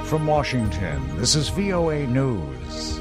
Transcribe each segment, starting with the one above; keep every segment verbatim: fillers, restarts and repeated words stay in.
from Washington, this is V O A News.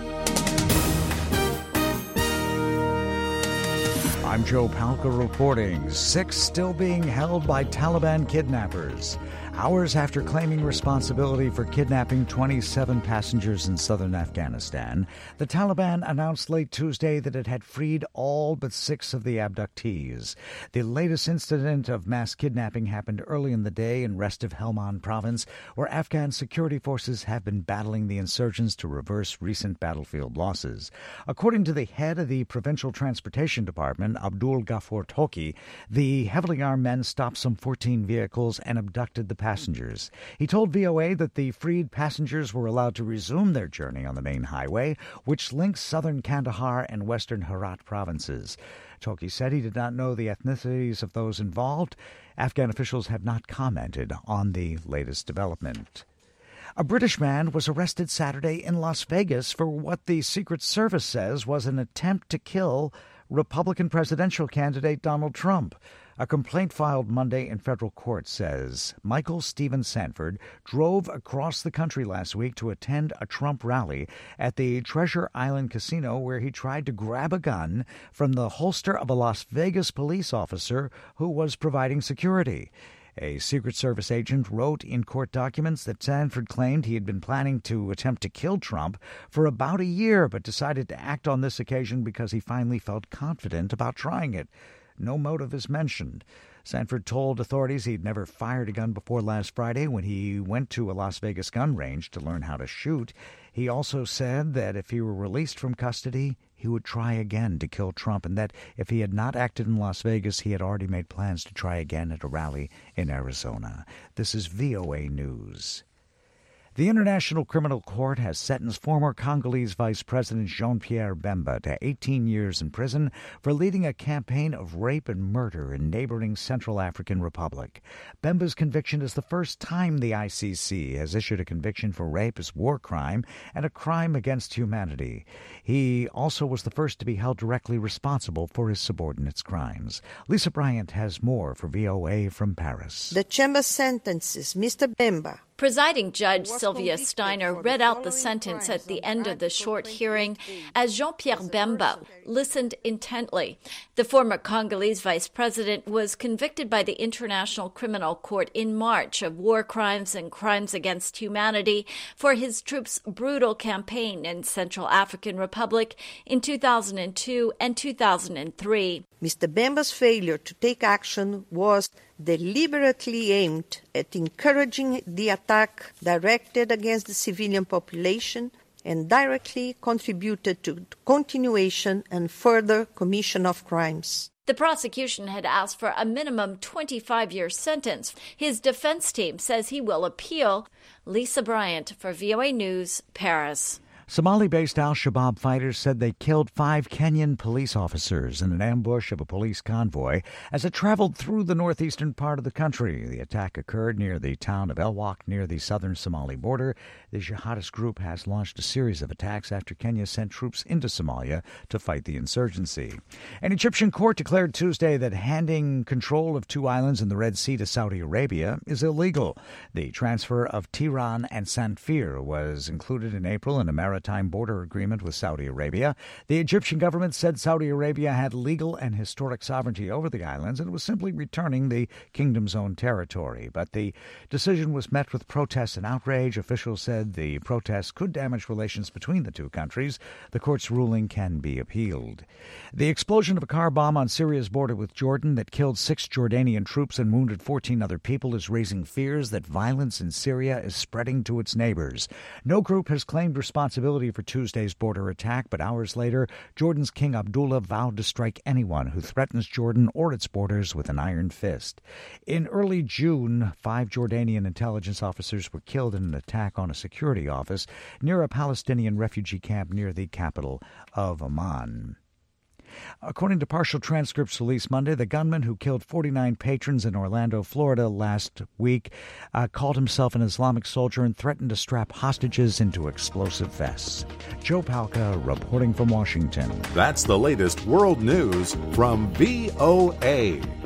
I'm Joe Palca reporting. Six still being held by Taliban kidnappers. Hours after claiming responsibility for kidnapping twenty-seven passengers in southern Afghanistan, the Taliban announced late Tuesday that it had freed all but six of the abductees. The latest incident of mass kidnapping happened early in the day in Restiv Helmand province, where Afghan security forces have been battling the insurgents to reverse recent battlefield losses. According to the head of the Provincial Transportation Department, Abdul Ghaffur Toki, the heavily armed men stopped some fourteen vehicles and abducted the passengers. He told V O A that the freed passengers were allowed to resume their journey on the main highway, which links southern Kandahar and western Herat provinces. Toki said he did not know the ethnicities of those involved. Afghan officials have not commented on the latest development. A British man was arrested Saturday in Las Vegas for what the Secret Service says was an attempt to kill Republican presidential candidate Donald Trump. A complaint filed Monday in federal court says Michael Stephen Sanford drove across the country last week to attend a Trump rally at the Treasure Island Casino, where he tried to grab a gun from the holster of a Las Vegas police officer who was providing security. A Secret Service agent wrote in court documents that Sanford claimed he had been planning to attempt to kill Trump for about a year, but decided to act on this occasion because he finally felt confident about trying it. No motive is mentioned. Sanford told authorities he'd never fired a gun before last Friday when he went to a Las Vegas gun range to learn how to shoot. He also said that if he were released from custody, he would try again to kill Trump, and that if he had not acted in Las Vegas, he had already made plans to try again at a rally in Arizona. This is V O A News. The International Criminal Court has sentenced former Congolese Vice President Jean-Pierre Bemba to eighteen years in prison for leading a campaign of rape and murder in neighboring Central African Republic. Bemba's conviction is the first time the I C C has issued a conviction for rape as war crime and a crime against humanity. He also was the first to be held directly responsible for his subordinates' crimes. Lisa Bryant has more for V O A from Paris. The chamber sentences Mister Bemba. Presiding Judge Sylvia Steiner read out the sentence at the end of the short hearing as Jean-Pierre Bemba listened intently. The former Congolese vice president was convicted by the International Criminal Court in March of war crimes and crimes against humanity for his troops' brutal campaign in Central African Republic in two thousand two and two thousand three. Mister Bemba's failure to take action was deliberately aimed at encouraging the attack directed against the civilian population and directly contributed to the continuation and further commission of crimes. The prosecution had asked for a minimum twenty-five-year sentence. His defense team says he will appeal. Lisa Bryant for V O A News, Paris. Somali-based al-Shabaab fighters said they killed five Kenyan police officers in an ambush of a police convoy as it traveled through the northeastern part of the country. The attack occurred near the town of Elwak, near the southern Somali border. The jihadist group has launched a series of attacks after Kenya sent troops into Somalia to fight the insurgency. An Egyptian court declared Tuesday that handing control of two islands in the Red Sea to Saudi Arabia is illegal. The transfer of Tiran and Sanfir was included in April in a maritime border agreement with Saudi Arabia. The Egyptian government said Saudi Arabia had legal and historic sovereignty over the islands and was simply returning the kingdom's own territory. But the decision was met with protests and outrage. Officials said the protests could damage relations between the two countries. The court's ruling can be appealed. The explosion of a car bomb on Syria's border with Jordan that killed six Jordanian troops and wounded fourteen other people is raising fears that violence in Syria is spreading to its neighbors. No group has claimed responsibility for Tuesday's border attack, but hours later, Jordan's King Abdullah vowed to strike anyone who threatens Jordan or its borders with an iron fist. In early June, five Jordanian intelligence officers were killed in an attack on a security office near a Palestinian refugee camp near the capital of Amman. According to partial transcripts released Monday, the gunman who killed forty-nine patrons in Orlando, Florida last week uh, called himself an Islamic soldier and threatened to strap hostages into explosive vests. Joe Palca reporting from Washington. That's the latest world news from V O A.